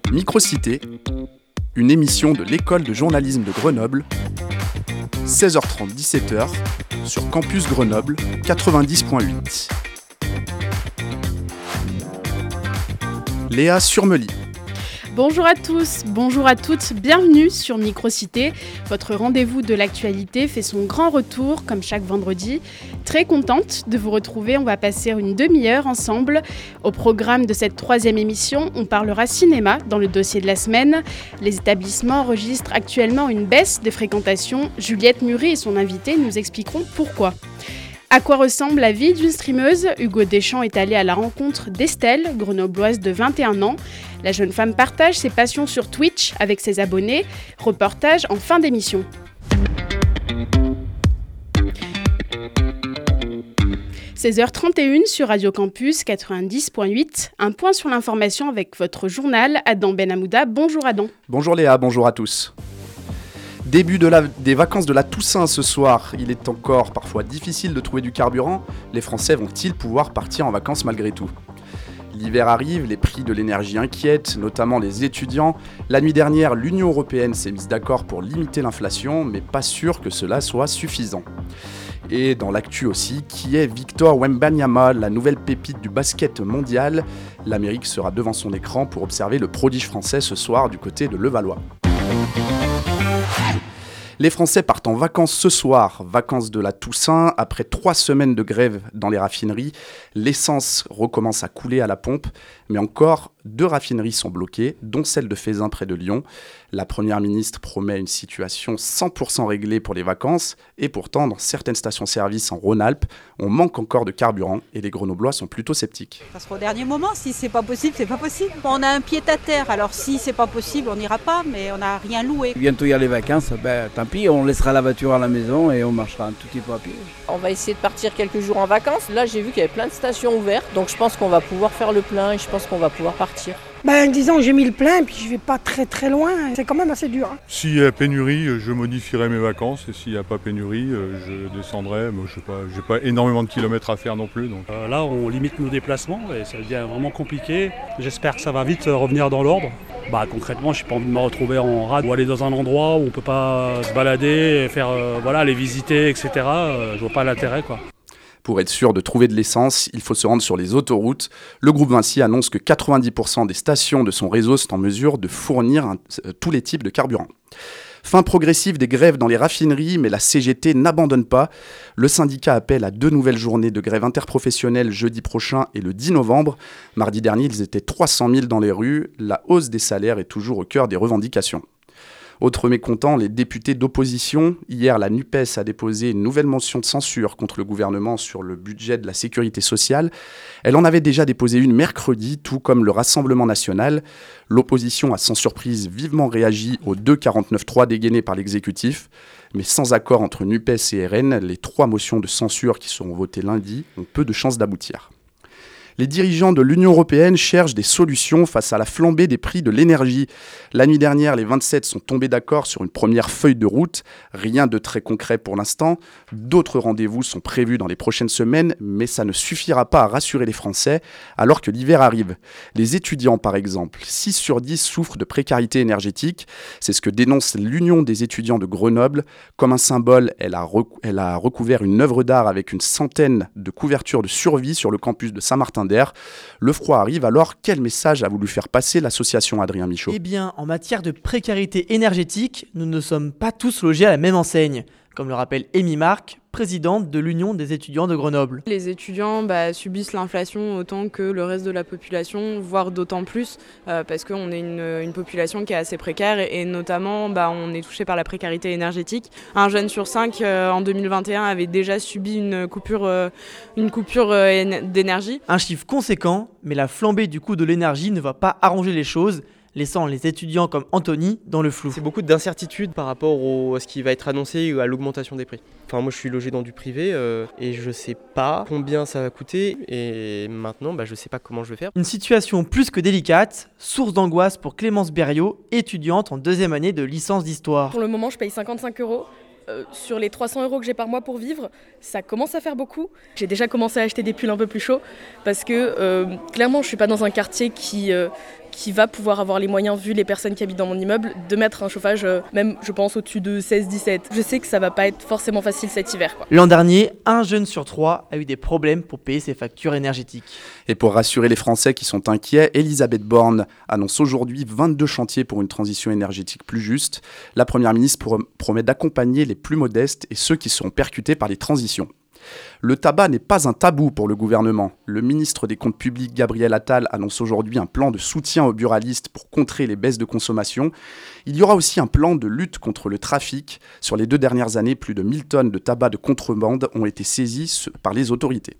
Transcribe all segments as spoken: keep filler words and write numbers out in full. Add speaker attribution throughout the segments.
Speaker 1: Microcité, une émission de l'école de journalisme de Grenoble, seize heures trente - dix-sept heures, sur Campus Grenoble quatre-vingt-dix point huit. Léa Surmely.
Speaker 2: Bonjour à tous, bonjour à toutes, bienvenue sur Microcité. Votre rendez-vous de l'actualité fait son grand retour comme chaque vendredi. Très contente de vous retrouver, on va passer une demi-heure ensemble. Au programme de cette troisième émission, on parlera cinéma dans le dossier de la semaine. Les établissements enregistrent actuellement une baisse de fréquentation. Juliette Mury et son invité nous expliqueront pourquoi. À quoi ressemble la vie d'une streameuse ? Hugo Deschamps est allé à la rencontre d'Estelle, grenobloise de vingt et un ans. La jeune femme partage ses passions sur Twitch avec ses abonnés. Reportage en fin d'émission. seize heures trente et une sur Radio Campus quatre-vingt-dix point huit. Un point sur l'information avec votre journal, Adam Benhamouda. Bonjour Adam.
Speaker 1: Bonjour Léa, bonjour à tous. Début de la, des vacances de la Toussaint ce soir, il est encore parfois difficile de trouver du carburant. Les Français vont-ils pouvoir partir en vacances malgré tout ? L'hiver arrive, les prix de l'énergie inquiètent, notamment les étudiants. La nuit dernière, l'Union européenne s'est mise d'accord pour limiter l'inflation, mais pas sûr que cela soit suffisant. Et dans l'actu aussi, qui est Victor Wembanyama, la nouvelle pépite du basket mondial ? L'Amérique sera devant son écran pour observer le prodige français ce soir du côté de Levallois. Les Français partent en vacances ce soir, vacances de la Toussaint. Après trois semaines de grève dans les raffineries, l'essence recommence à couler à la pompe. Mais encore, deux raffineries sont bloquées, dont celle de Feyzin près de Lyon. La Première ministre promet une situation cent pour cent réglée pour les vacances. Et pourtant, dans certaines stations-service en Rhône-Alpes, on manque encore de carburant et les Grenoblois sont plutôt sceptiques.
Speaker 3: Ça sera au dernier moment. Si c'est pas possible, c'est pas possible. On a un pied à terre. Alors si c'est pas possible, on n'ira pas, mais on n'a rien loué.
Speaker 4: Bientôt il y a les vacances, ben tant pis, on laissera la voiture à la maison et on marchera un tout petit peu à pied.
Speaker 5: On va essayer de partir quelques jours en vacances. Là, j'ai vu qu'il y avait plein de stations ouvertes, donc je pense qu'on va pouvoir faire le plein et je pense qu'on va pouvoir partir.
Speaker 6: Ben, disons que j'ai mis le plein, puis je vais pas très très loin. C'est quand même assez dur. Hein.
Speaker 7: S'il y a pénurie, je modifierai mes vacances. Et s'il n'y a pas pénurie, je descendrai. Moi, je n'ai pas, j'ai pas énormément de kilomètres à faire non plus. Donc.
Speaker 8: Euh, là, on limite nos déplacements et ça devient vraiment compliqué. J'espère que ça va vite revenir dans l'ordre. Bah, concrètement, je n'ai pas envie de me retrouver en rade ou aller dans un endroit où on ne peut pas se balader, faire, euh, voilà, les visiter, et cetera. Euh, je vois pas l'intérêt, quoi.
Speaker 1: Pour être sûr de trouver de l'essence, il faut se rendre sur les autoroutes. Le groupe Vinci annonce que quatre-vingt-dix pour cent des stations de son réseau sont en mesure de fournir un, euh, tous les types de carburant. Fin progressive des grèves dans les raffineries, mais la C G T n'abandonne pas. Le syndicat appelle à deux nouvelles journées de grève interprofessionnelle jeudi prochain et le dix novembre. Mardi dernier, ils étaient trois cent mille dans les rues. La hausse des salaires est toujours au cœur des revendications. Autre mécontent, les députés d'opposition. Hier, la NUPES a déposé une nouvelle motion de censure contre le gouvernement sur le budget de la sécurité sociale. Elle en avait déjà déposé une mercredi, tout comme le Rassemblement national. L'opposition a sans surprise vivement réagi aux deux quarante-neuf trois dégainés par l'exécutif. Mais sans accord entre NUPES et R N, les trois motions de censure qui seront votées lundi ont peu de chances d'aboutir. Les dirigeants de l'Union européenne cherchent des solutions face à la flambée des prix de l'énergie. La nuit dernière, les vingt-sept sont tombés d'accord sur une première feuille de route. Rien de très concret pour l'instant. D'autres rendez-vous sont prévus dans les prochaines semaines, mais ça ne suffira pas à rassurer les Français alors que l'hiver arrive. Les étudiants, par exemple, six sur dix souffrent de précarité énergétique. C'est ce que dénonce l'Union des étudiants de Grenoble. Comme un symbole, elle a, rec- elle a recouvert une œuvre d'art avec une centaine de couvertures de survie sur le campus de Saint-Martin. Le froid arrive, alors quel message a voulu faire passer l'association Adrien Michaud ?
Speaker 9: Eh bien, en matière de précarité énergétique, nous ne sommes pas tous logés à la même enseigne, comme le rappelle Amy Marc, présidente de l'Union des étudiants de Grenoble.
Speaker 10: Les étudiants bah, subissent l'inflation autant que le reste de la population, voire d'autant plus, euh, parce qu'on est une, une population qui est assez précaire et, et notamment bah, on est touché par la précarité énergétique. Un jeune sur cinq euh, en deux mille vingt et un avait déjà subi une coupure, euh, une coupure euh, d'énergie.
Speaker 9: Un chiffre conséquent, mais la flambée du coût de l'énergie ne va pas arranger les choses, laissant les étudiants comme Anthony dans le flou.
Speaker 11: C'est beaucoup d'incertitudes par rapport au, à ce qui va être annoncé ou à l'augmentation des prix. Enfin, moi je suis logé dans du privé euh, et je sais pas combien ça va coûter et maintenant bah, je sais pas comment je vais faire.
Speaker 9: Une situation plus que délicate, source d'angoisse pour Clémence Berriot, étudiante en deuxième année de licence d'histoire.
Speaker 12: Pour le moment je paye cinquante-cinq euros. Euh, sur les trois cents euros que j'ai par mois pour vivre, ça commence à faire beaucoup. J'ai déjà commencé à acheter des pulls un peu plus chauds parce que euh, clairement je suis pas dans un quartier qui... Euh, qui va pouvoir avoir les moyens, vu les personnes qui habitent dans mon immeuble, de mettre un chauffage, euh, même je pense au-dessus de seize dix-sept. Je sais que ça va pas être forcément facile cet hiver, quoi.
Speaker 9: L'an dernier, un jeune sur trois a eu des problèmes pour payer ses factures énergétiques.
Speaker 1: Et pour rassurer les Français qui sont inquiets, Elisabeth Borne annonce aujourd'hui vingt-deux chantiers pour une transition énergétique plus juste. La Première ministre promet d'accompagner les plus modestes et ceux qui seront percutés par les transitions. Le tabac n'est pas un tabou pour le gouvernement. Le ministre des Comptes publics, Gabriel Attal, annonce aujourd'hui un plan de soutien aux buralistes pour contrer les baisses de consommation. Il y aura aussi un plan de lutte contre le trafic. Sur les deux dernières années, plus de mille tonnes de tabac de contrebande ont été saisies par les autorités.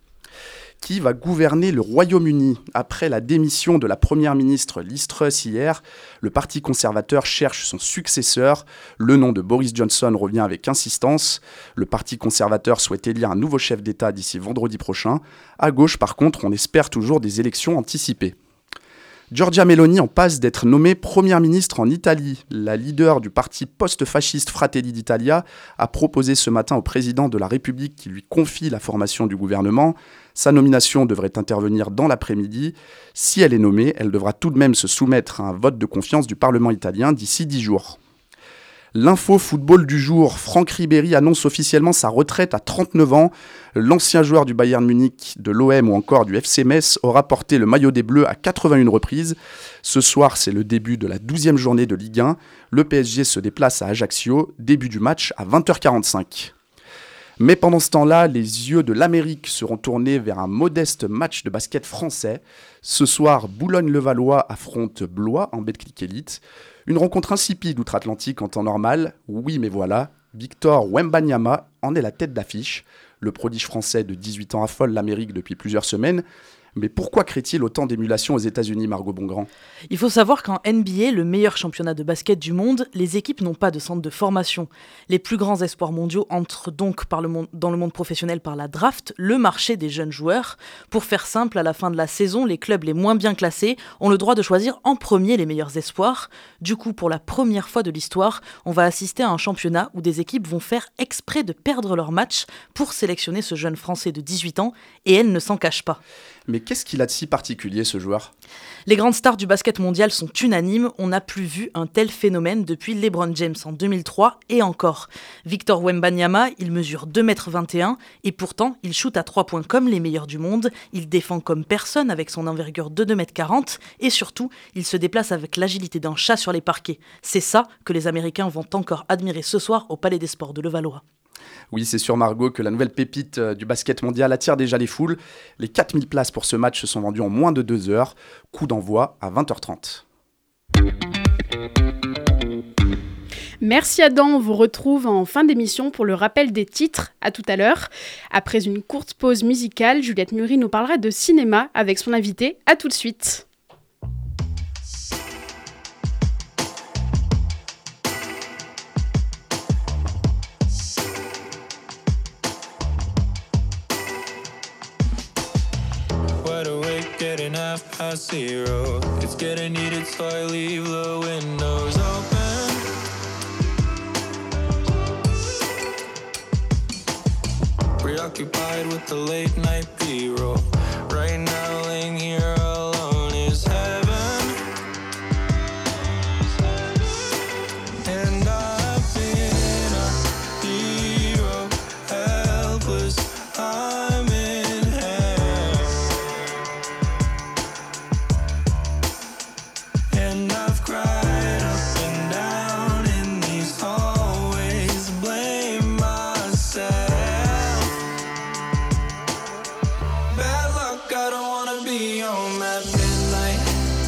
Speaker 1: Qui va gouverner le Royaume-Uni? Après la démission de la première ministre Liz Truss hier, le Parti conservateur cherche son successeur. Le nom de Boris Johnson revient avec insistance. Le Parti conservateur souhaite élire un nouveau chef d'État d'ici vendredi prochain. À gauche, par contre, on espère toujours des élections anticipées. Giorgia Meloni en passe d'être nommée première ministre en Italie. La leader du parti post-fasciste Fratelli d'Italia a proposé ce matin au président de la République qu'il lui confie la formation du gouvernement. Sa nomination devrait intervenir dans l'après-midi. Si elle est nommée, elle devra tout de même se soumettre à un vote de confiance du Parlement italien d'ici dix jours. L'info football du jour, Franck Ribéry annonce officiellement sa retraite à trente-neuf ans. L'ancien joueur du Bayern Munich, de l'O M ou encore du F C Metz aura porté le maillot des Bleus à quatre-vingt-une reprises. Ce soir, c'est le début de la douzième journée de Ligue un. Le P S G se déplace à Ajaccio, début du match à vingt heures quarante-cinq. Mais pendant ce temps-là, les yeux de l'Amérique seront tournés vers un modeste match de basket français. Ce soir, Boulogne-le-Valois affronte Blois en Betclic Elite. Une rencontre insipide outre-Atlantique en temps normal. Oui, mais voilà, Victor Wembanyama en est la tête d'affiche. Le prodige français de dix-huit ans affole l'Amérique depuis plusieurs semaines. Mais pourquoi crée-t-il autant d'émulation aux États-Unis, Margot Bongrand ?
Speaker 13: Il faut savoir qu'en N B A, le meilleur championnat de basket du monde, les équipes n'ont pas de centre de formation. Les plus grands espoirs mondiaux entrent donc par le monde, dans le monde professionnel par la draft, le marché des jeunes joueurs. Pour faire simple, à la fin de la saison, les clubs les moins bien classés ont le droit de choisir en premier les meilleurs espoirs. Du coup, pour la première fois de l'histoire, on va assister à un championnat où des équipes vont faire exprès de perdre leur match pour sélectionner ce jeune Français de dix-huit ans, et elles ne s'en cachent pas.
Speaker 1: Mais qu'est-ce qu'il a de si particulier, ce joueur ?
Speaker 13: Les grandes stars du basket mondial sont unanimes, on n'a plus vu un tel phénomène depuis LeBron James en deux mille trois et encore. Victor Wembanyama, il mesure deux mètres vingt et un et pourtant il shoot à trois points comme les meilleurs du monde, il défend comme personne avec son envergure de deux mètres quarante et surtout, il se déplace avec l'agilité d'un chat sur les parquets. C'est ça que les Américains vont encore admirer ce soir au Palais des Sports de Levallois.
Speaker 1: Oui, c'est sûr, Margot, que la nouvelle pépite du basket mondial attire déjà les foules. Les quatre mille places pour ce match se sont vendues en moins de deux heures. Coup d'envoi à vingt heures trente.
Speaker 2: Merci Adam, on vous retrouve en fin d'émission pour le rappel des titres. À tout à l'heure. Après une courte pause musicale, Juliette Muri nous parlera de cinéma avec son invité. À tout de suite.
Speaker 14: Half past zero. It's getting heated, so I leave the windows open. Preoccupied with the late night B-roll. Right now, laying here alone is heaven. And I've been a hero, helpless. I'm in hell. And I've cried up and down in these hallways, blame myself. Bad luck, I don't wanna be home at midnight.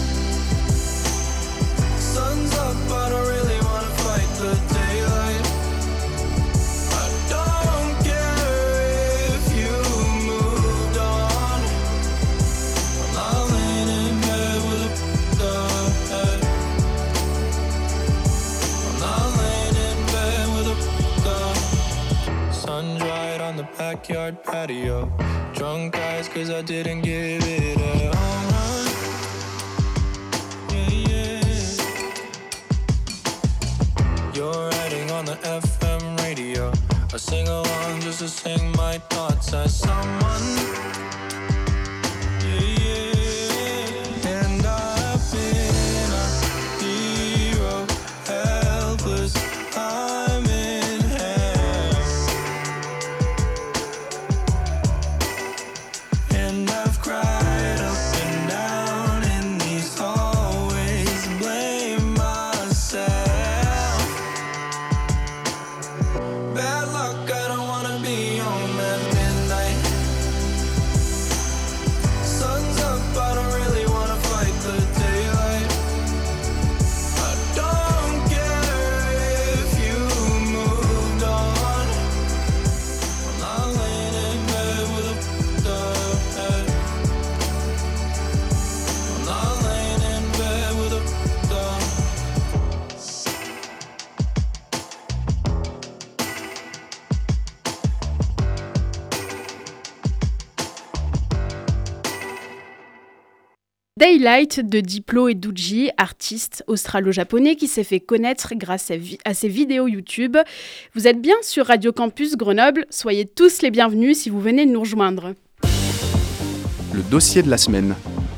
Speaker 14: Sun's up, I don't really wanna fight the daylight. I don't care if you moved on. I'm not laying in bed with a dog head. I'm not laying in bed with a dog. Sun dried on the backyard patio. Drunk eyes cause I didn't give it a home run. Yeah, yeah. You're riding on the F M radio. I sing along just to sing my thoughts as someone. Yeah, yeah. And I've been
Speaker 2: Daylight de Diplo et Doogie, artiste australo-japonais qui s'est fait connaître grâce à, vi- à ses vidéos YouTube. Vous êtes bien sur Radio Campus Grenoble, soyez tous les bienvenus si vous venez nous rejoindre.
Speaker 1: Le dossier de la semaine.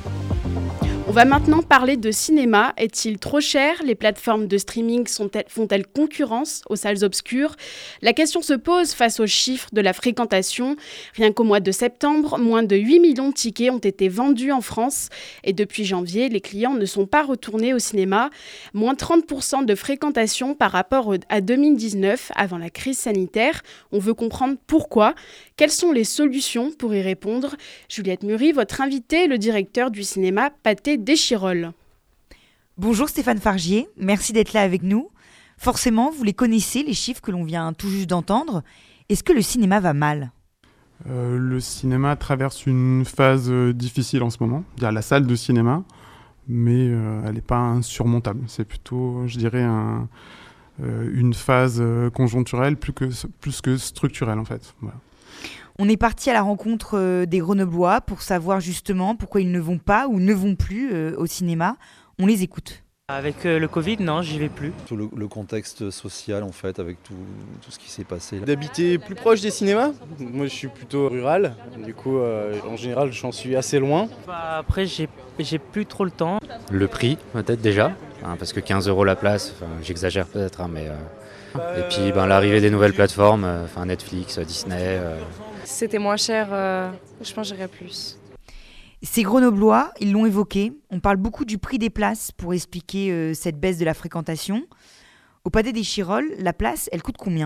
Speaker 2: On va maintenant parler de cinéma. Est-il trop cher ? Les plateformes de streaming sont-elles, font-elles concurrence aux salles obscures ? La question se pose face aux chiffres de la fréquentation. Rien qu'au mois de septembre, moins de huit millions de tickets ont été vendus en France. Et depuis janvier, les clients ne sont pas retournés au cinéma. Moins trente pour cent de fréquentation par rapport à deux mille dix-neuf, avant la crise sanitaire. On veut comprendre pourquoi. Quelles sont les solutions pour y répondre ? Juliette Mury, votre invitée, le directeur du cinéma Pathé d'Échirolles.
Speaker 15: Bonjour Stéphane Fargier, merci d'être là avec nous. Forcément, vous les connaissez, les chiffres que l'on vient tout juste d'entendre. Est-ce que le cinéma va mal ?
Speaker 16: euh, Le cinéma traverse une phase euh, difficile en ce moment. Il y a la salle de cinéma, mais euh, elle n'est pas insurmontable. C'est plutôt, je dirais, un, euh, une phase euh, conjoncturelle plus que, plus que structurelle en fait. Voilà.
Speaker 15: On est parti à la rencontre euh, des Grenoblois pour savoir justement pourquoi ils ne vont pas ou ne vont plus euh, au cinéma. On les écoute.
Speaker 17: Avec euh, le Covid, non, j'y vais plus.
Speaker 18: Tout le, le contexte social, en fait, avec tout, tout ce qui s'est passé.
Speaker 19: D'habiter plus proche des cinémas. Moi, je suis plutôt rural. Du coup, euh, en général, j'en suis assez loin.
Speaker 17: Bah, après, j'ai, j'ai plus trop le temps.
Speaker 20: Le prix, peut-être déjà, hein, parce que quinze euros la place, j'exagère peut-être, hein, mais... Euh... Et puis ben, l'arrivée des nouvelles plateformes, euh, Netflix, Disney... Euh...
Speaker 10: C'était moins cher, euh, je pense que j'irais plus.
Speaker 15: Ces Grenoblois, ils l'ont évoqué. On parle beaucoup du prix des places pour expliquer euh, cette baisse de la fréquentation. Au Pathé d'Échirolles, la place, elle coûte combien ?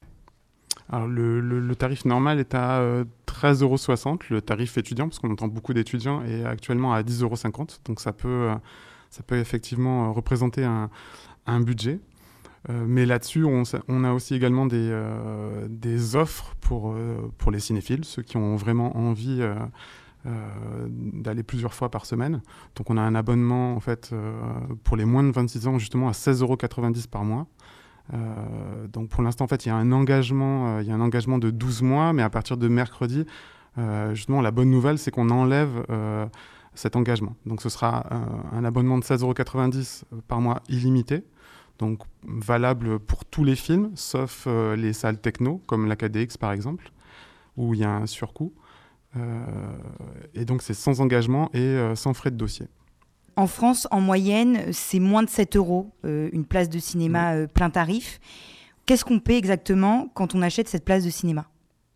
Speaker 16: Alors le, le, le tarif normal est à euh, treize euros soixante, le tarif étudiant, parce qu'on entend beaucoup d'étudiants, est actuellement à dix euros cinquante. Donc ça peut, euh, ça peut effectivement euh, représenter un, un budget. Euh, mais là-dessus, on, on a aussi également des, euh, des offres pour, euh, pour les cinéphiles, ceux qui ont vraiment envie euh, euh, d'aller plusieurs fois par semaine. Donc on a un abonnement en fait, euh, pour les moins de vingt-six ans justement à seize euros quatre-vingt-dix par mois. Euh, donc pour l'instant, en fait, il y a un engagement, euh, il y a un engagement de douze mois, mais à partir de mercredi, euh, justement, la bonne nouvelle, c'est qu'on enlève euh, cet engagement. Donc ce sera euh, un abonnement de seize euros quatre-vingt-dix par mois illimité. Donc valable pour tous les films, sauf euh, les salles techno, comme l'A K D X par exemple, où il y a un surcoût. Euh, et donc c'est sans engagement et euh, sans frais de dossier.
Speaker 15: En France, en moyenne, c'est moins de sept euros, euh, une place de cinéma euh, plein tarif. Qu'est-ce qu'on paie exactement quand on achète cette place de cinéma ?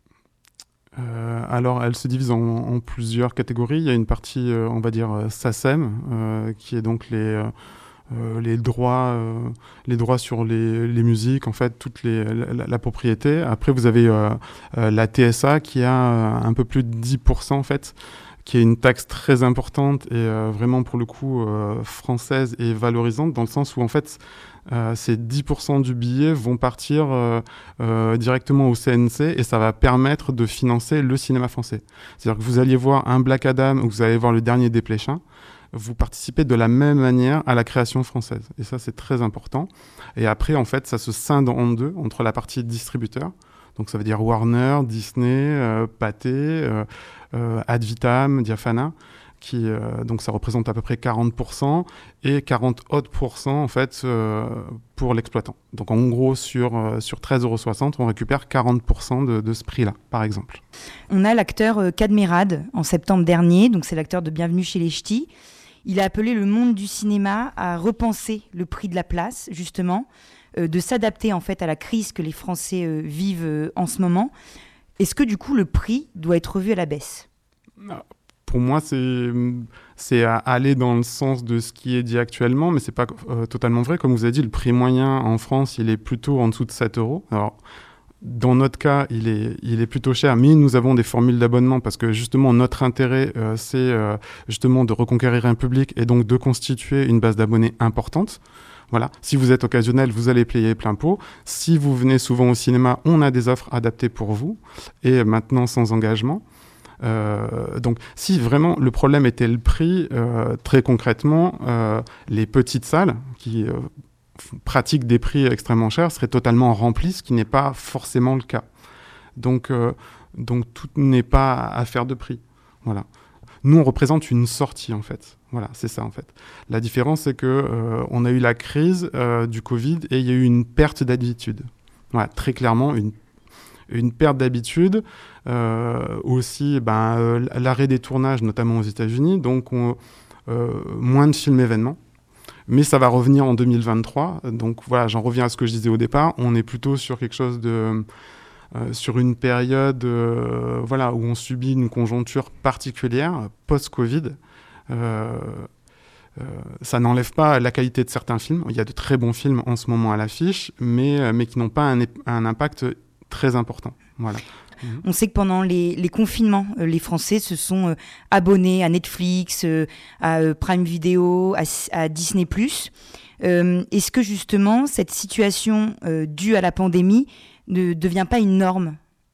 Speaker 16: Euh, alors, elle se divise en, en plusieurs catégories. Il y a une partie, euh, on va dire, euh, SACEM, euh, qui est donc les... Euh, Euh, les droits, euh, les droits sur les, les musiques, en fait, toute les, la, la propriété. Après, vous avez euh, euh, la T S A qui a euh, un peu plus de dix pour cent, en fait, qui est une taxe très importante et euh, vraiment, pour le coup, euh, française et valorisante, dans le sens où, en fait, euh, ces dix pour cent du billet vont partir euh, euh, directement au C N C et ça va permettre de financer le cinéma français. C'est-à-dire que vous alliez voir un Black Adam ou que vous allez voir le dernier Desplechin, vous participez de la même manière à la création française. Et ça, c'est très important. Et après, en fait, ça se scinde en deux, entre la partie distributeur, donc ça veut dire Warner, Disney, euh, Pathé, euh, euh, Ad Vitam, Diafana, qui, euh, donc ça représente à peu près quarante pour cent, et quarante autres pourcents, en fait, euh, pour l'exploitant. Donc en gros, sur, euh, sur treize euros soixante, on récupère quarante pour cent de, de ce prix-là, par exemple.
Speaker 15: On a l'acteur euh, Cadmerade, en septembre dernier, donc c'est l'acteur de Bienvenue chez les Ch'tis. Il a appelé le monde du cinéma à repenser le prix de la place, justement, euh, de s'adapter en fait à la crise que les Français euh, vivent euh, en ce moment. Est-ce que du coup le prix doit être revu à la baisse ?
Speaker 16: Pour moi, c'est, c'est à aller dans le sens de ce qui est dit actuellement, mais ce n'est pas euh, totalement vrai. Comme vous avez dit, le prix moyen en France, il est plutôt en dessous de sept euros. Alors, dans notre cas, il est, il est plutôt cher, mais nous avons des formules d'abonnement parce que justement, notre intérêt, euh, c'est euh, justement de reconquérir un public et donc de constituer une base d'abonnés importante. Voilà. Si vous êtes occasionnel, vous allez payer plein pot. Si vous venez souvent au cinéma, on a des offres adaptées pour vous et maintenant sans engagement. Euh, donc, si vraiment le problème était le prix, euh, très concrètement, euh, les petites salles qui... Euh, pratiquent des prix extrêmement chers seraient totalement remplies, ce qui n'est pas forcément le cas. Donc, euh, donc tout n'est pas affaire de prix. Voilà. Nous, on représente une sortie, en fait. Voilà, c'est ça en fait. La différence, c'est que euh, on a eu la crise euh, du Covid et il y a eu une perte d'habitude. Voilà, très clairement, une, une perte d'habitude. Euh, aussi, ben, euh, l'arrêt des tournages, notamment aux États-Unis. Donc, on, euh, moins de films événements. Mais ça va revenir en deux mille vingt-trois. Donc, voilà, j'en reviens à ce que je disais au départ. On est plutôt sur quelque chose de... Euh, sur une période euh, voilà, où on subit une conjoncture particulière, post-Covid. Euh, euh, ça n'enlève pas la qualité de certains films. Il y a de très bons films en ce moment à l'affiche, mais, mais qui n'ont pas un, un impact très important. Voilà.
Speaker 15: On sait que pendant les, les confinements, euh, les Français se sont euh, abonnés à Netflix, euh, à euh, Prime Video, à, à Disney plus. Euh, est-ce que justement cette situation euh, due à la pandémie ne devient pas une norme ?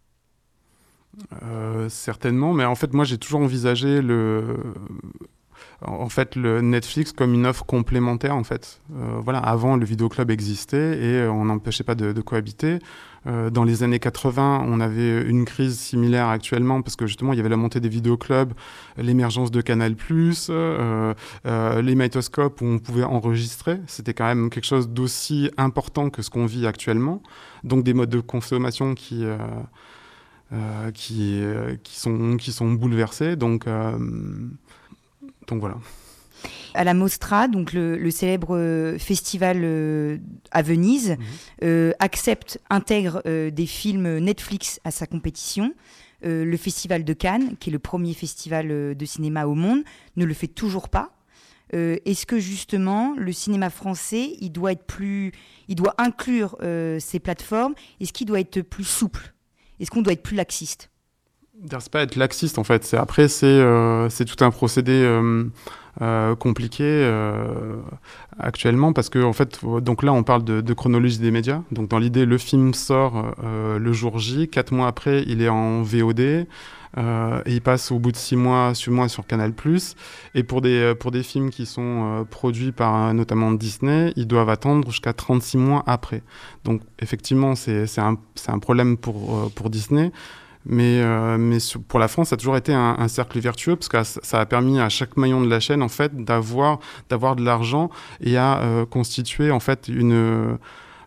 Speaker 16: euh, Certainement, mais en fait, moi, j'ai toujours envisagé le, en fait, le Netflix comme une offre complémentaire. En fait, euh, voilà, avant, le vidéoclub existait et on n'empêchait pas de, de cohabiter. Euh, dans les années quatre-vingts, on avait une crise similaire actuellement parce que justement, il y avait la montée des vidéoclubs, l'émergence de Canal plus, euh, euh, les magnétoscopes où on pouvait enregistrer. C'était quand même quelque chose d'aussi important que ce qu'on vit actuellement. Donc, des modes de consommation qui, euh, euh, qui, euh, qui, sont, qui sont bouleversés. Donc, euh, donc voilà.
Speaker 15: À la Mostra, donc le, le célèbre euh, festival euh, à Venise, mmh. euh, accepte, intègre euh, des films Netflix à sa compétition. Euh, le festival de Cannes, qui est le premier festival euh, de cinéma au monde, ne le fait toujours pas. Euh, est-ce que justement le cinéma français, il doit être plus, il doit inclure euh, ces plateformes ? Est-ce qu'il doit être plus souple ? Est-ce qu'on doit être plus laxiste ?
Speaker 16: C'est pas être laxiste en fait. C'est, après, c'est, euh, c'est tout un procédé euh, euh, compliqué euh, actuellement parce que en fait, donc là, on parle de, de chronologie des médias. Donc dans l'idée, le film sort euh, le jour J. Quatre mois après, il est en V O D. Euh, et il passe au bout de six mois, six mois sur Canal plus. Et pour des, pour des films qui sont euh, produits par notamment Disney, ils doivent attendre jusqu'à trente-six mois après. Donc effectivement, c'est, c'est, un, c'est un problème pour, euh, pour Disney. Mais, euh, mais pour la France, ça a toujours été un, un cercle vertueux parce que ça a permis à chaque maillon de la chaîne en fait, d'avoir, d'avoir de l'argent et à euh, constituer en fait, une... Euh,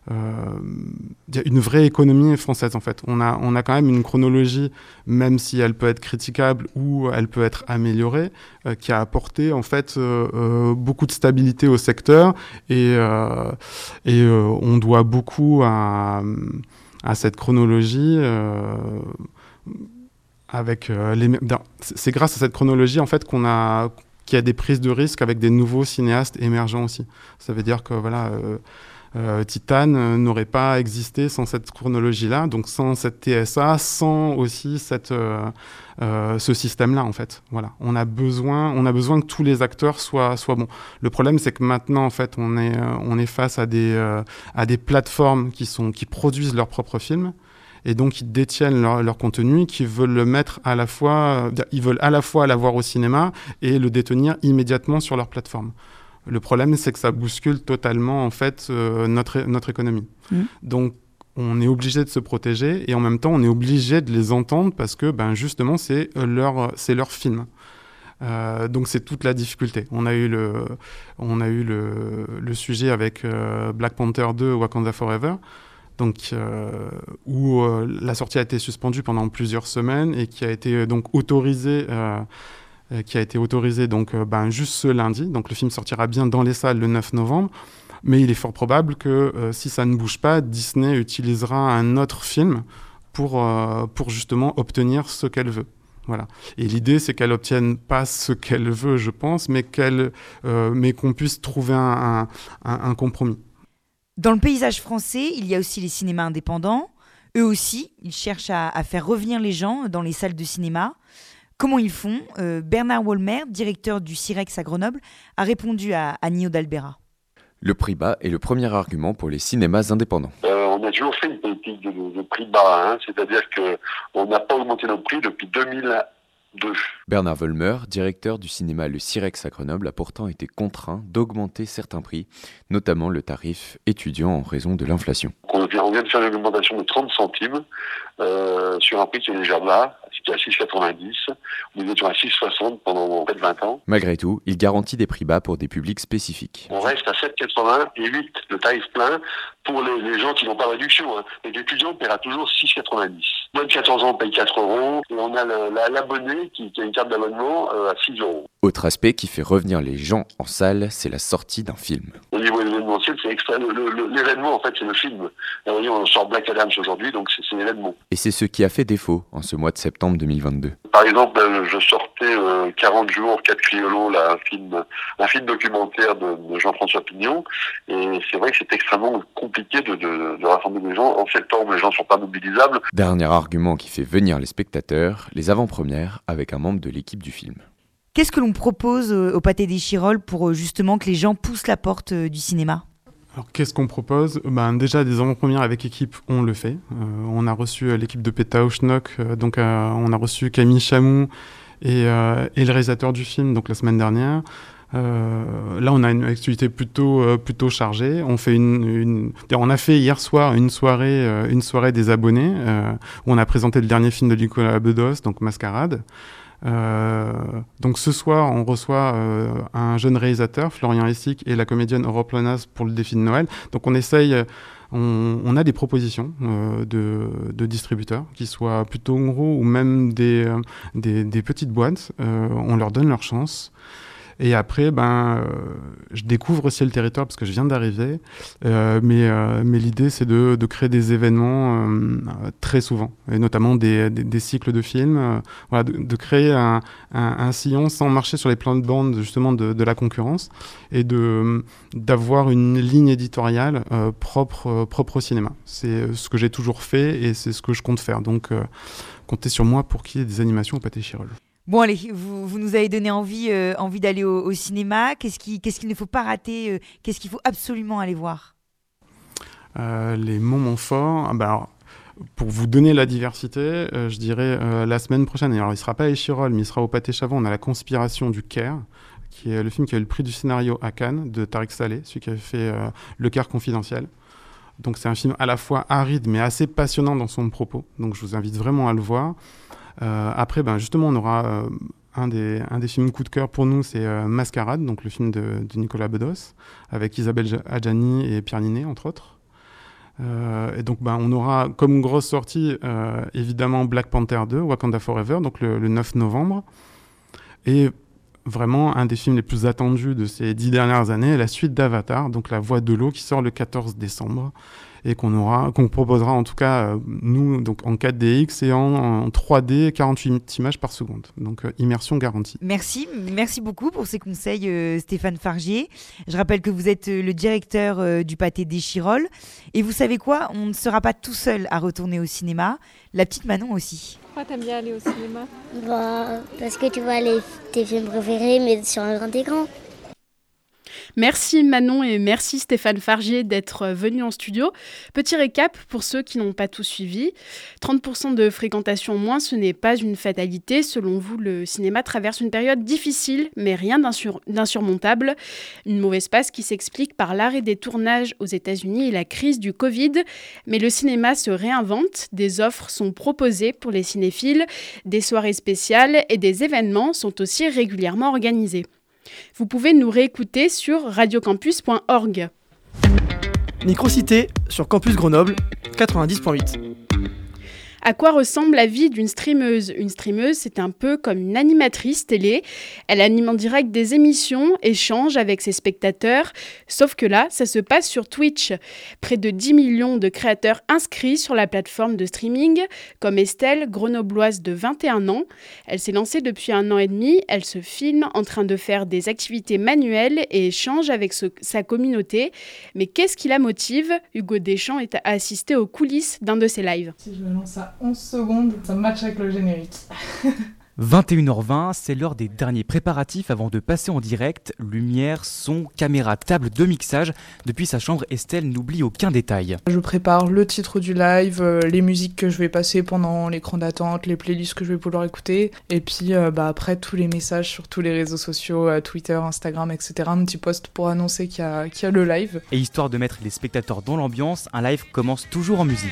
Speaker 16: une vraie économie française en fait. On a, on a quand même une chronologie, même si elle peut être critiquable ou elle peut être améliorée, euh, qui a apporté en fait euh, euh, beaucoup de stabilité au secteur et, euh, et euh, on doit beaucoup à, à cette chronologie. Euh, avec euh, les... C'est grâce à cette chronologie en fait qu'on a qu'il y a des prises de risques avec des nouveaux cinéastes émergents aussi. Ça veut dire que voilà. Euh, Euh, Titane euh, n'aurait pas existé sans cette chronologie-là, donc sans cette T S A, sans aussi cette, euh, euh, ce système-là, en fait. Voilà. On a besoin, on a besoin que tous les acteurs soient, soient bons. Le problème, c'est que maintenant, en fait, on est, euh, on est face à des, euh, à des plateformes qui, sont, qui produisent leurs propres films, et donc ils détiennent leur, leur contenu, qui veulent le mettre à la fois, euh, ils veulent à la fois l'avoir au cinéma et le détenir immédiatement sur leur plateforme. Le problème, c'est que ça bouscule totalement en fait euh, notre notre économie. Mmh. Donc, on est obligé de se protéger et en même temps, on est obligé de les entendre parce que, ben justement, c'est leur c'est leur film. Euh, donc, c'est toute la difficulté. On a eu le on a eu le le sujet avec euh, Black Panther deux, Wakanda Forever. Donc, euh, où euh, la sortie a été suspendue pendant plusieurs semaines et qui a été euh, donc autorisée. Euh, qui a été autorisé donc, euh, ben, juste ce lundi. Donc le film sortira bien dans les salles le neuf novembre. Mais il est fort probable que euh, si ça ne bouge pas, Disney utilisera un autre film pour, euh, pour justement obtenir ce qu'elle veut. Voilà. Et l'idée, c'est qu'elle n'obtienne pas ce qu'elle veut, je pense, mais, qu'elle, euh, mais qu'on puisse trouver un, un, un compromis.
Speaker 15: Dans le paysage français, il y a aussi les cinémas indépendants. Eux aussi, ils cherchent à, à faire revenir les gens dans les salles de cinéma. Comment ils font ? euh, Bernard Wolmer, directeur du CIREX à Grenoble, a répondu à Agneau d'Albera.
Speaker 21: Le prix bas est le premier argument pour les cinémas indépendants.
Speaker 22: Euh, on a toujours fait une politique de, de prix bas, hein, c'est-à-dire qu'on n'a pas augmenté nos prix depuis deux mille
Speaker 3: deux.
Speaker 21: Bernard Vollmer, directeur du cinéma Le Sirex à Grenoble, a pourtant été contraint d'augmenter certains prix, notamment le tarif étudiant en raison de l'inflation.
Speaker 3: On vient, on vient de faire une augmentation de trente centimes euh, sur un prix qui est légèrement là, c'était à six virgule quatre-vingt-dix. Nous étions à six virgule soixante pendant près de vingt ans.
Speaker 21: Malgré tout, il garantit des prix bas pour des publics spécifiques.
Speaker 3: On reste à sept virgule quatre-vingts et huit le tarif plein pour les, les gens qui n'ont pas de réduction. Hein. Les étudiants paiera toujours six virgule quatre-vingt-dix. Moins de quatorze ans paye quatre euros et on a le, la, l'abonné qui, qui a une carte d'abonnement euh, à six euros.
Speaker 21: Autre aspect qui fait revenir les gens en salle, c'est la sortie d'un film.
Speaker 3: Au niveau événementiel, c'est extra. Le, le, l'événement, en fait, c'est le film. Alors, on sort Black Adams aujourd'hui, donc c'est, c'est l'événement.
Speaker 21: Et c'est ce qui a fait défaut en ce mois de septembre deux mille vingt-deux.
Speaker 3: Par exemple, je sortais euh, quarante jours, quatre criolos, là, un film, un film documentaire de, de Jean-François Pignon. Et c'est vrai que c'est extrêmement compliqué de, de, de rassembler des gens. En septembre, les gens ne sont pas mobilisables.
Speaker 21: Dernier argument qui fait venir les spectateurs, les avant-premières avec un membre de l'équipe du film.
Speaker 15: Qu'est-ce que l'on propose au Pâté des Chirolles pour justement que les gens poussent la porte du cinéma ?
Speaker 16: Alors, qu'est-ce qu'on propose ? Ben, déjà, des avant-premières avec équipe, on le fait. Euh, on a reçu euh, l'équipe de Pétao Schnock, euh, donc euh, on a reçu Camille Chamou et, euh, et le réalisateur du film, donc la semaine dernière. Euh, là, on a une activité plutôt euh, plutôt chargée. On fait une, une, on a fait hier soir une soirée, euh, une soirée des abonnés euh, où on a présenté le dernier film de Nicolas Bedos, donc Mascarade. Euh, donc ce soir, on reçoit euh, un jeune réalisateur, Florian Essic, et la comédienne Europe Lonas pour le défi de Noël. Donc on essaye, on, on a des propositions euh, de, de distributeurs, qui soient plutôt gros ou même des, euh, des, des petites boîtes. Euh, on leur donne leur chance. Et après, ben, euh, je découvre aussi le territoire parce que je viens d'arriver. Euh, mais, euh, mais l'idée, c'est de, de créer des événements euh, très souvent, et notamment des, des, des cycles de films. Euh, voilà, de, de créer un, un, un sillon sans marcher sur les plates-bandes justement de, de la concurrence et de, d'avoir une ligne éditoriale euh, propre, euh, propre au cinéma. C'est ce que j'ai toujours fait et c'est ce que je compte faire. Donc, euh, comptez sur moi pour qu'il y ait des animations au Pâté Chirolles.
Speaker 15: Bon allez, vous, vous nous avez donné envie, euh, envie d'aller au, au cinéma. Qu'est-ce, qui, qu'est-ce qu'il ne faut pas rater euh, Qu'est-ce qu'il faut absolument aller voir
Speaker 16: euh, Les moments forts, ben alors, pour vous donner la diversité, euh, je dirais euh, la semaine prochaine, alors il ne sera pas à Échirolles, mais il sera au Pâté Chavon, on a La Conspiration du Caire, qui est le film qui a eu le prix du scénario à Cannes, de Tariq Saleh, celui qui avait fait euh, Le Caire confidentiel. Donc c'est un film à la fois aride, mais assez passionnant dans son propos. Donc je vous invite vraiment à le voir. Euh, après, ben, justement, on aura euh, un, des, un des films coup de cœur pour nous, c'est euh, Mascarade, donc le film de, de Nicolas Bedos, avec Isabelle Adjani et Pierre Ninet, entre autres. Euh, et donc, ben, on aura comme grosse sortie, euh, évidemment, Black Panther deux, Wakanda Forever, donc le, le neuf novembre. Et vraiment, un des films les plus attendus de ces dix dernières années, la suite d'Avatar, donc La Voix de l'eau, qui sort le quatorze décembre. Et qu'on aura, qu'on proposera en tout cas, euh, nous, donc en quatre D X et en, en trois D, quarante-huit images par seconde. Donc euh, immersion garantie.
Speaker 15: Merci, merci beaucoup pour ces conseils, euh, Stéphane Fargier. Je rappelle que vous êtes euh, le directeur euh, du Pâté des Chirolles. Et vous savez quoi ? On ne sera pas tout seul à retourner au cinéma. La petite Manon aussi.
Speaker 22: Pourquoi t'aimes bien aller au cinéma ?
Speaker 23: Bah, parce que tu vois les, tes films préférés, mais sur un grand écran.
Speaker 2: Merci Manon et merci Stéphane Fargier d'être venu en studio. Petit récap pour ceux qui n'ont pas tout suivi. trente pour cent de fréquentation en moins, ce n'est pas une fatalité. Selon vous, le cinéma traverse une période difficile, mais rien d'insur- d'insurmontable. Une mauvaise passe qui s'explique par l'arrêt des tournages aux États-Unis et la crise du Covid. Mais le cinéma se réinvente, des offres sont proposées pour les cinéphiles, des soirées spéciales et des événements sont aussi régulièrement organisés. Vous pouvez nous réécouter sur radiocampus point org.
Speaker 9: Microcité sur Campus Grenoble quatre-vingt-dix point huit.
Speaker 2: À quoi ressemble la vie d'une streameuse ? Une streameuse, c'est un peu comme une animatrice télé. Elle anime en direct des émissions, échange avec ses spectateurs. Sauf que là, ça se passe sur Twitch. Près de dix millions de créateurs inscrits sur la plateforme de streaming, comme Estelle, grenobloise de vingt et un ans. Elle s'est lancée depuis un an et demi. Elle se filme en train de faire des activités manuelles et échange avec ce, sa communauté. Mais qu'est-ce qui la motive ? Hugo Deschamps est assisté aux coulisses d'un de ses lives.
Speaker 24: Si je me lance à onze secondes, ça match avec le générique.
Speaker 4: vingt et une heures vingt, c'est l'heure des derniers préparatifs avant de passer en direct. Lumière, son, caméra, table de mixage. Depuis sa chambre, Estelle n'oublie aucun détail.
Speaker 5: Je prépare le titre du live, euh, les musiques que je vais passer pendant l'écran d'attente, les playlists que je vais pouvoir écouter. Et puis euh, bah, après, tous les messages sur tous les réseaux sociaux, euh, Twitter, Instagram, et cetera. Un petit post pour annoncer qu'il y a, qu'il y a le live.
Speaker 4: Et histoire de mettre les spectateurs dans l'ambiance, un live commence toujours en musique.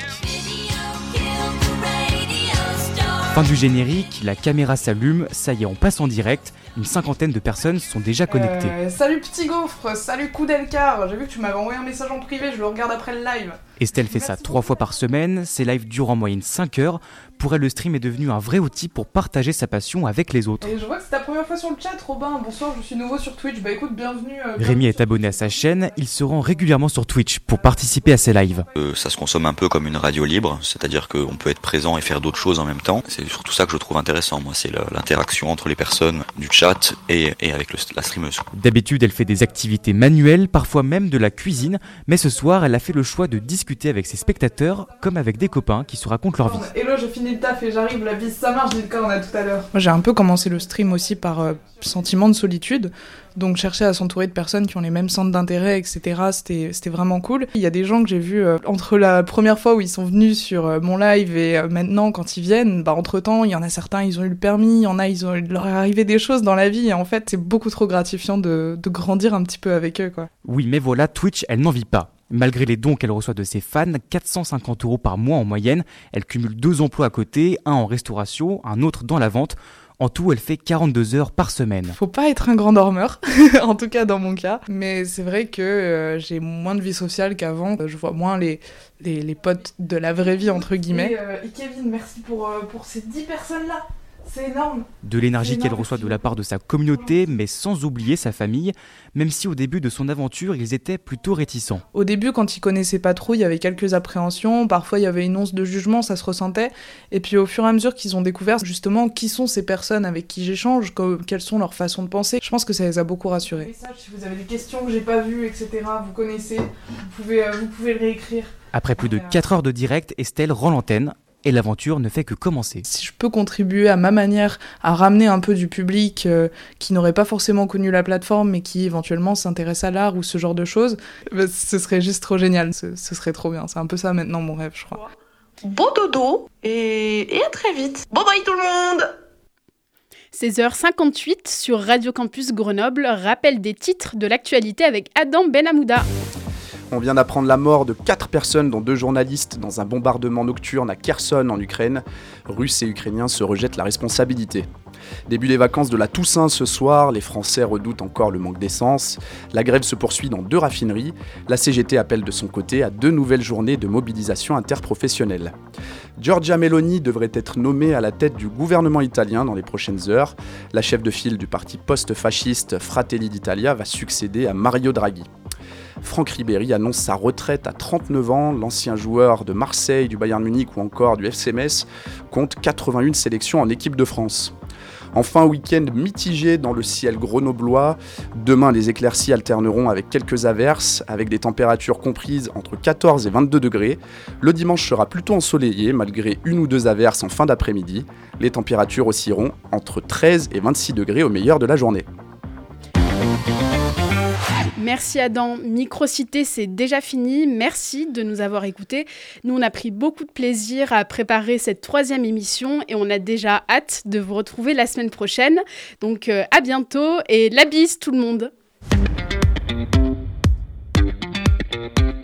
Speaker 4: Fin du générique, la caméra s'allume, ça y est, on passe en direct. Une cinquantaine de personnes sont déjà connectées.
Speaker 5: Euh, salut petit gaufre, salut Koudelkar, j'ai vu que tu m'avais envoyé un message en privé, je le regarde après le live.
Speaker 4: Estelle fait ça trois fois par semaine, ses lives durent en moyenne cinq heures. Pour elle, le stream est devenu un vrai outil pour partager sa passion avec les autres.
Speaker 5: Et je vois que c'est ta première fois sur le chat, Robin. Bonsoir, je suis nouveau sur Twitch. Bah écoute, bienvenue. Euh,
Speaker 4: Rémi est abonné à sa chaîne, il se rend régulièrement sur Twitch pour participer à ses lives.
Speaker 22: Euh, ça se consomme un peu comme une radio libre, c'est-à-dire qu'on peut être présent et faire d'autres choses en même temps. C'est surtout ça que je trouve intéressant, moi, c'est la, l'interaction entre les personnes du chat et, et avec le, la streameuse.
Speaker 4: D'habitude, elle fait des activités manuelles, parfois même de la cuisine, mais ce soir, elle a fait le choix de discuter avec ses spectateurs, comme avec des copains qui se racontent leur vie.
Speaker 5: Hello, j'ai fini le taf et j'arrive, la bise ça marche, j'ai le cas, on a tout à l'heure. Moi j'ai un peu commencé le stream aussi par euh, sentiment de solitude, donc chercher à s'entourer de personnes qui ont les mêmes centres d'intérêt, et cetera. C'était, c'était vraiment cool. Il y a des gens que j'ai vus euh, entre la première fois où ils sont venus sur euh, mon live et euh, maintenant quand ils viennent, bah entre temps il y en a certains ils ont eu le permis, il y en a ils ont, il leur est arrivé des choses dans la vie et en fait c'est beaucoup trop gratifiant de, de grandir un petit peu avec eux quoi.
Speaker 4: Oui mais voilà, Twitch elle n'en vit pas. Malgré les dons qu'elle reçoit de ses fans, quatre cent cinquante euros par mois en moyenne, elle cumule deux emplois à côté, un en restauration, un autre dans la vente. En tout, elle fait quarante-deux heures par semaine.
Speaker 5: Faut pas être un grand dormeur, en tout cas dans mon cas. Mais c'est vrai que euh, j'ai moins de vie sociale qu'avant. Je vois moins les, les, les potes de la vraie vie, entre guillemets. Et, euh, et Kevin, merci pour, euh, pour ces dix personnes-là. C'est énorme.
Speaker 4: De l'énergie qu'elle reçoit de la part de sa communauté, mais sans oublier sa famille, même si au début de son aventure, ils étaient plutôt réticents.
Speaker 5: Au début, quand ils connaissaient pas trop, il y avait quelques appréhensions, parfois il y avait une once de jugement, ça se ressentait. Et puis au fur et à mesure qu'ils ont découvert justement qui sont ces personnes avec qui j'échange, quelles sont leurs façons de penser, je pense que ça les a beaucoup rassurés. Si vous avez des questions que j'ai pas vues, et cetera, vous connaissez, vous pouvez, euh, vous pouvez le réécrire.
Speaker 4: Après plus de quatre heures de direct, Estelle rend l'antenne. Et l'aventure ne fait que commencer.
Speaker 5: Si je peux contribuer à ma manière à ramener un peu du public euh, qui n'aurait pas forcément connu la plateforme mais qui éventuellement s'intéresse à l'art ou ce genre de choses, bah, ce serait juste trop génial, ce, ce serait trop bien. C'est un peu ça maintenant mon rêve, je crois.
Speaker 24: Bon dodo et, et à très vite. Bye bye tout le monde.
Speaker 2: seize heures cinquante-huit sur Radio Campus Grenoble, rappel des titres de l'actualité avec Adam Benhamouda.
Speaker 1: On vient d'apprendre la mort de quatre personnes, dont deux journalistes, dans un bombardement nocturne à Kherson, en Ukraine. Russes et Ukrainiens se rejettent la responsabilité. Début des vacances de la Toussaint ce soir, les Français redoutent encore le manque d'essence. La grève se poursuit dans deux raffineries. La C G T appelle de son côté à deux nouvelles journées de mobilisation interprofessionnelle. Giorgia Meloni devrait être nommée à la tête du gouvernement italien dans les prochaines heures. La chef de file du parti post-fasciste Fratelli d'Italia va succéder à Mario Draghi. Franck Ribéry annonce sa retraite à trente-neuf ans. L'ancien joueur de Marseille, du Bayern Munich ou encore du F C Metz compte quatre-vingt-une sélections en équipe de France. Enfin, week-end mitigé dans le ciel grenoblois. Demain, les éclaircies alterneront avec quelques averses, avec des températures comprises entre quatorze et vingt-deux degrés. Le dimanche sera plutôt ensoleillé, malgré une ou deux averses en fin d'après-midi. Les températures oscilleront entre treize et vingt-six degrés au meilleur de la journée.
Speaker 2: Merci Adam. Microcité, c'est déjà fini. Merci de nous avoir écoutés. Nous, on a pris beaucoup de plaisir à préparer cette troisième émission et on a déjà hâte de vous retrouver la semaine prochaine. Donc, euh, à bientôt et la bise tout le monde.